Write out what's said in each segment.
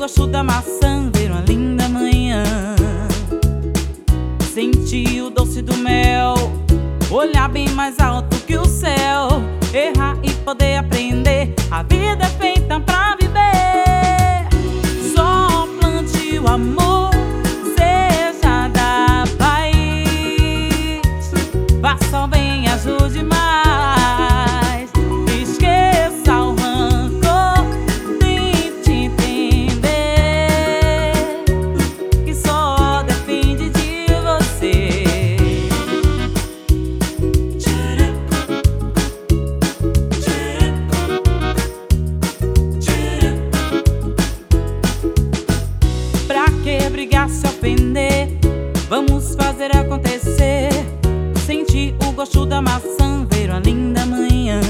gosto da maçã, ver uma linda manhã, sentir o doce do mel, olhar bem mais alto que o céu, errar e poder aprender. A vida é feita pra viver. Só plante o amor, seja da paz. Faça o bem, ajude mais. Esqueça o rancor, tente entender que só depende de você. Pra que brigar, se ofender? Vamos fazer acontecer. Sentir o gosto da maçã, ver uma linda manhã,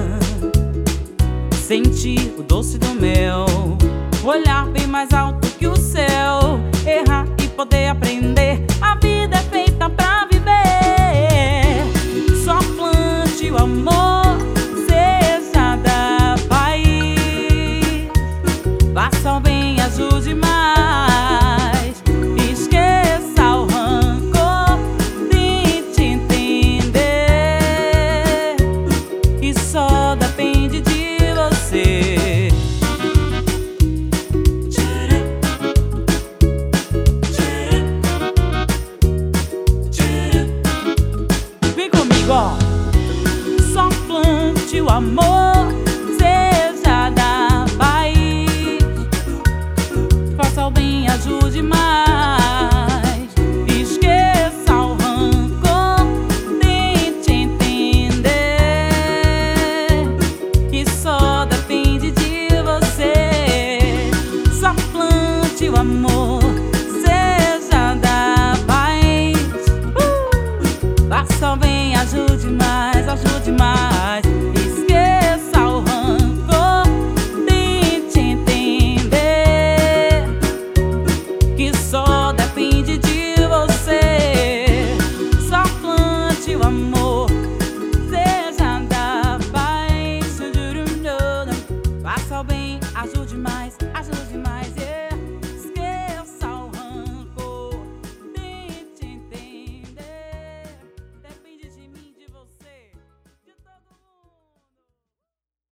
sentir o doce do mel, olhar bem mais alto que o céu, errar e poder aprender. A vida é feita pra viver. Só plante o amor, seja da paz. Faça o bem, ajude mais. Esqueça o rancor, tente entender que só depende de você. Vem comigo, ó. Só plante o amor.